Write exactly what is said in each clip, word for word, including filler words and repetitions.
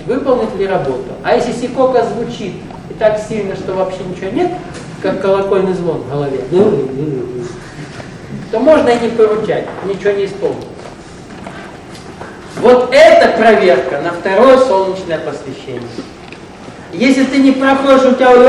оценить, выполнит ли работу. А если сикока звучит и так сильно, что вообще ничего нет, как колокольный звон в голове, то можно и не поручать, ничего не исполнить. Вот это проверка на второе солнечное посвящение. Если ты не проходишь, у тебя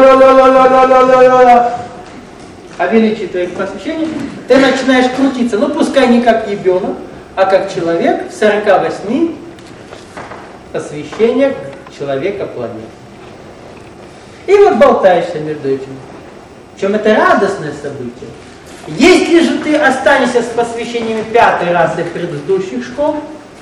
о величии твоих посвящений, ты начинаешь крутиться, ну пускай не как ебенок, а как человек в сорока восьми посвящениях человека планеты. И вот болтаешься между этим. Причем это радостное событие. Если же ты останешься с посвящениями пятой расы предыдущих школ,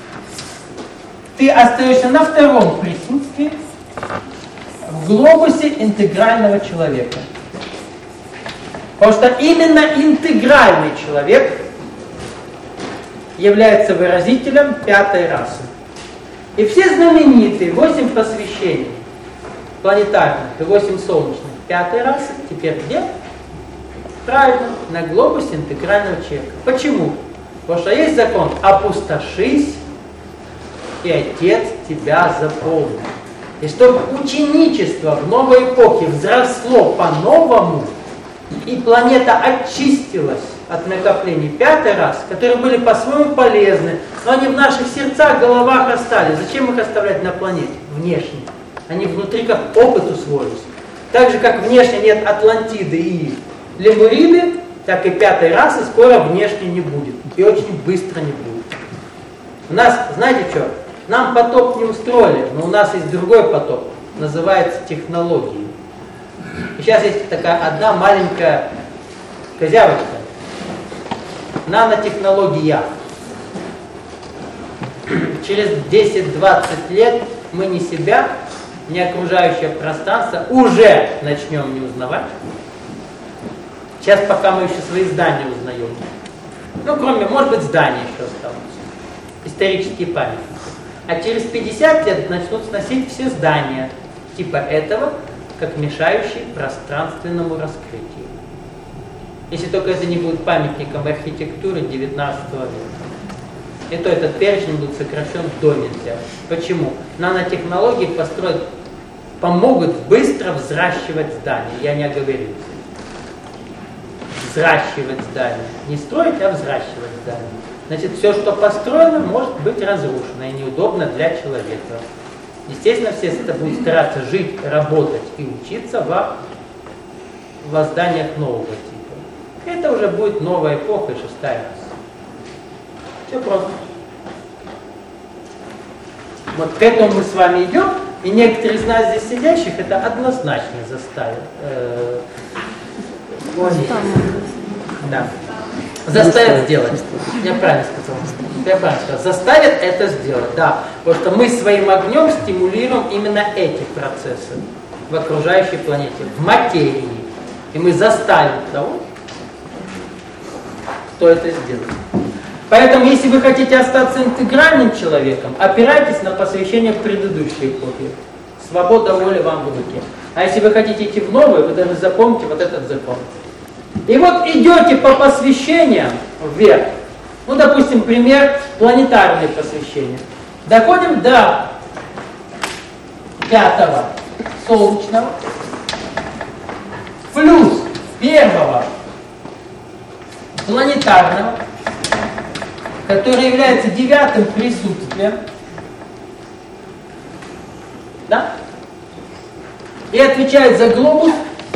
ты остаешься на втором присутствии в глобусе интегрального человека. Потому что именно интегральный человек является выразителем пятой расы. И все знаменитые восемь посвящений планетарных и восемь солнечных пятой расы теперь где? Правильно, на глобусе интегрального человека. Почему? Потому что есть закон «опустошись, и Отец тебя заполнит». И чтобы ученичество в новой эпохе взросло по-новому, и планета очистилась от накоплений пятой расы, которые были по-своему полезны, но они в наших сердцах, головах остались. Зачем их оставлять на планете? Внешне. Они внутри как опыт усвоились. Так же, как внешне нет Атлантиды и Лемуриды, так и пятой расы скоро внешне не будет. И очень быстро не будет. У нас, знаете что, нам потоп не устроили, но у нас есть другой потоп. Называется технологии. И сейчас есть такая одна маленькая козявочка. Нанотехнология. Через десять-двадцать лет мы ни себя, ни окружающее пространство уже начнем не узнавать. Сейчас пока мы еще свои здания узнаем. Ну, кроме, может быть, здания еще останутся. Исторические памятники. А через пятьдесят лет начнут сносить все здания типа этого, как мешающие пространственному раскрытию. Если только это не будет памятником архитектуры девятнадцатого века. И то этот перечень будет сокращен до нельзя. Почему? Нанотехнологии построить помогут быстро взращивать здания. Я не оговорился. Взращивать здания. Не строить, а взращивать здания. Значит, все, что построено, может быть разрушено и неудобно для человека. Естественно, все будут стараться жить, работать и учиться во, во зданиях нового типа. Это уже будет новая эпоха и шестая раса. Все просто. Вот к этому мы с вами идем, и некоторые из нас здесь сидящих это однозначно заставят. Э, да. Заставят сделать. Я правильно сказал. Я правильно сказал. Заставят это сделать, да. Потому что мы своим огнем стимулируем именно эти процессы в окружающей планете, в материи. И мы заставим того, кто это сделает. Поэтому, если вы хотите остаться интегральным человеком, опирайтесь на посвящение в предыдущей эпохе. Свобода воли вам в руке. А если вы хотите идти в новую, вы даже запомните вот этот закон. И вот идете по посвящениям вверх. Ну, допустим, пример планетарные посвящения. Доходим до пятого солнечного плюс первого планетарного, который является девятым присутствием. Да? И отвечает за глобус,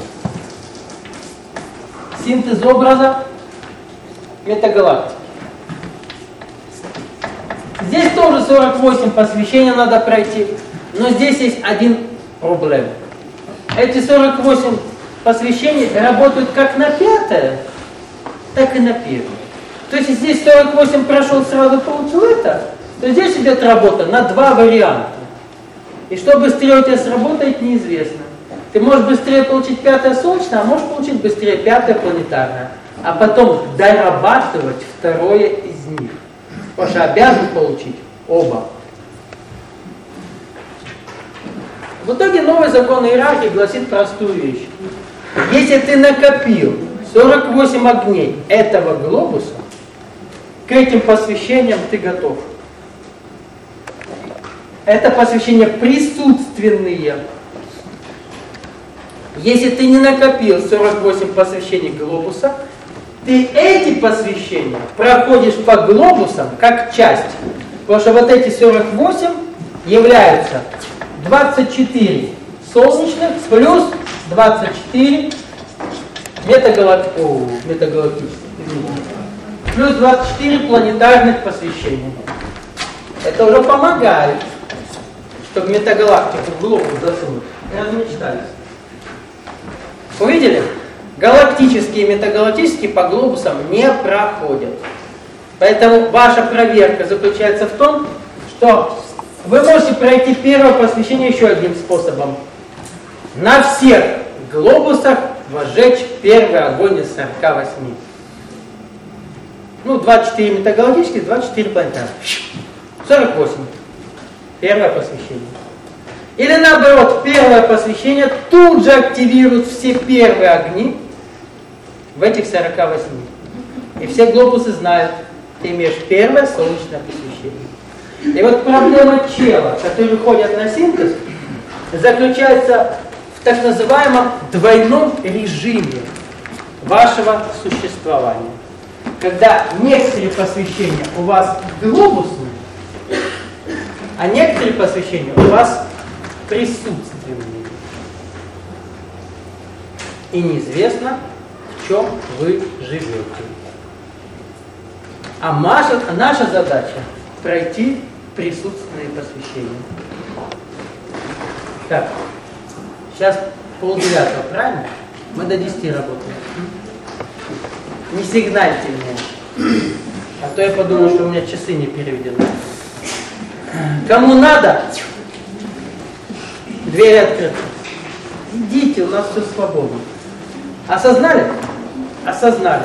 синтез образа метагалактики. Здесь тоже сорок восемь посвящений надо пройти, но здесь есть один проблем. Эти сорок восемь посвящений работают как на пятое, так и на первое. То есть, если здесь сорок восемь прошел, сразу получил это, то здесь идет работа на два варианта. И что быстрее у тебя сработает, неизвестно. Ты можешь быстрее получить пятое солнечное, а можешь получить быстрее пятое планетарное. А потом дорабатывать второе из них. Потому что обязан получить оба. В итоге новый закон иерархии гласит простую вещь. Если ты накопил сорок восемь огней этого глобуса, к этим посвящениям ты готов. Это посвящения присутственные. Если ты не накопил сорок восемь посвящений глобуса, ты эти посвящения проходишь по глобусам как часть. Потому что вот эти сорок восемь являются двадцать четыре солнечных плюс двадцать четыре метагалак... О, метагалактических. Плюс двадцать четыре планетарных посвящений. Это уже помогает, чтобы метагалактику в глобус засунуть. Размечтались. Увидели? Галактические и метагалактические по глобусам не проходят. Поэтому ваша проверка заключается в том, что вы можете пройти первое посвящение еще одним способом. На всех глобусах возжечь первый огонь из сорока восьми. Ну, двадцать четыре метагалактических, двадцать четыре планетарных. сорок восемь. Первое посвящение. Или наоборот, первое посвящение тут же активирует все первые огни в этих сорока восьми. И все глобусы знают, ты имеешь первое солнечное посвящение. И вот проблема чела, которые ходят на синтез, заключается в так называемом двойном режиме вашего существования. Когда некоторые посвящения у вас глобусные, а некоторые посвящения у вас присутственные. И неизвестно, в чем вы живете. А наша, наша задача пройти присутственные посвящения. Так, сейчас полдевятого, правильно? Мы до десяти работаем. Не сигнальте мне, а то я подумаю, что у меня часы не переведены. Кому надо, двери открыты. Идите, у нас все свободно. Осознали? Осознали.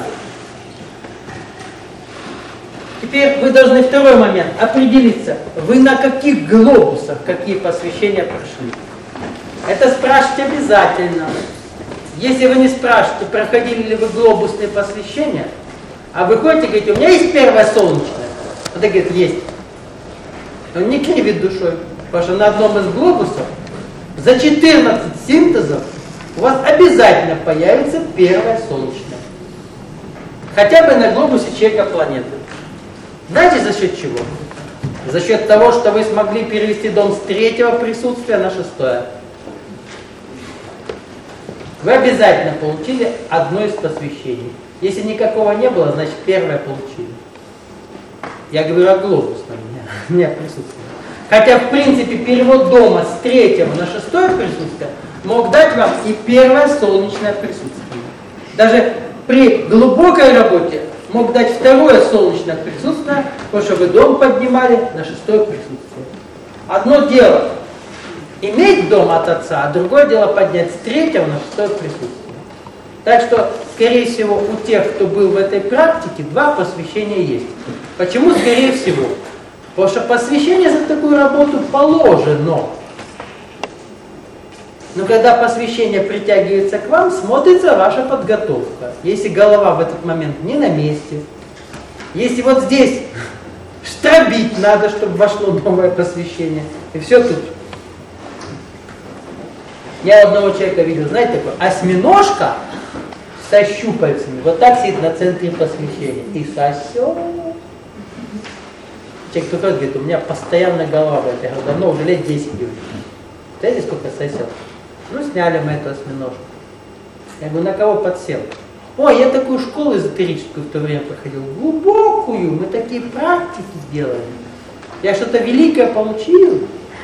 Теперь вы должны второй момент определиться, вы на каких глобусах какие посвящения прошли. Это спрашивать обязательно. Если вы не спрашиваете, проходили ли вы глобусные посвящения, а вы ходите и говорите, у меня есть первое солнечное. Он говорит, есть. Он не кривит душой, потому что на одном из глобусов за четырнадцать синтезов у вас обязательно появится первое солнечное. Хотя бы на глобусе человека планеты. Знаете, за счет чего? За счет того, что вы смогли перевести дом с третьего присутствия на шестое. Вы обязательно получили одно из посвящений. Если никакого не было, значит первое получили. Я говорю о глобусном, не о присутствии. Хотя, в принципе, перевод дома с третьего на шестое присутствие мог дать вам и первое солнечное присутствие. Даже при глубокой работе мог дать второе солнечное присутствие, потому что вы дом поднимали на шестое присутствие. Одно дело иметь дом от отца, а другое дело поднять с третьего на шестое присутствие. Так что, скорее всего, у тех, кто был в этой практике, два посвящения есть. Почему скорее всего? Потому что посвящение за такую работу положено. Но когда посвящение притягивается к вам, смотрится ваша подготовка. Если голова в этот момент не на месте, если вот здесь штробить надо, чтобы вошло новое посвящение, и все тут. Я одного человека видел, знаете, такой осьминожка со щупальцами, вот так сидит на центре посвящения и сосет. Человек кто-то говорит, у меня постоянно голова болит. Я говорю, давно уже лет десять говорю. Знаете, сколько сосет? Ну, сняли мы эту осьминожку. Я говорю, на кого подсел? Ой, я такую школу эзотерическую в то время проходил, глубокую, мы такие практики делали. Я что-то великое получил.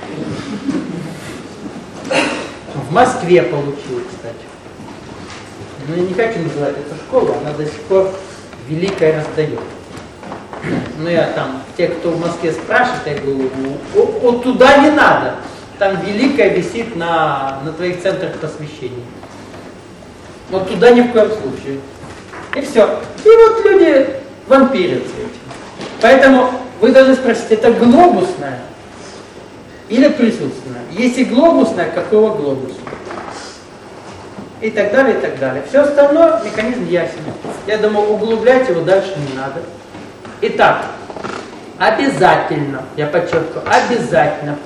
В Москве получил, кстати. Но я не хочу называть эту школу, она до сих пор великое раздает. Ну я там, те, кто в Москве спрашивает, я говорю, вот, вот туда не надо. Там великое висит на, на твоих центрах посвящений. Вот туда ни в коем случае. И все. И вот люди вампирятся этим. Поэтому вы должны спросить, это глобусное или присутственное? Если глобусное, какого глобуса? И так далее, и так далее. Все остальное, механизм ясен. Я думаю, углублять его дальше не надо. Итак, обязательно, я подчеркиваю, обязательно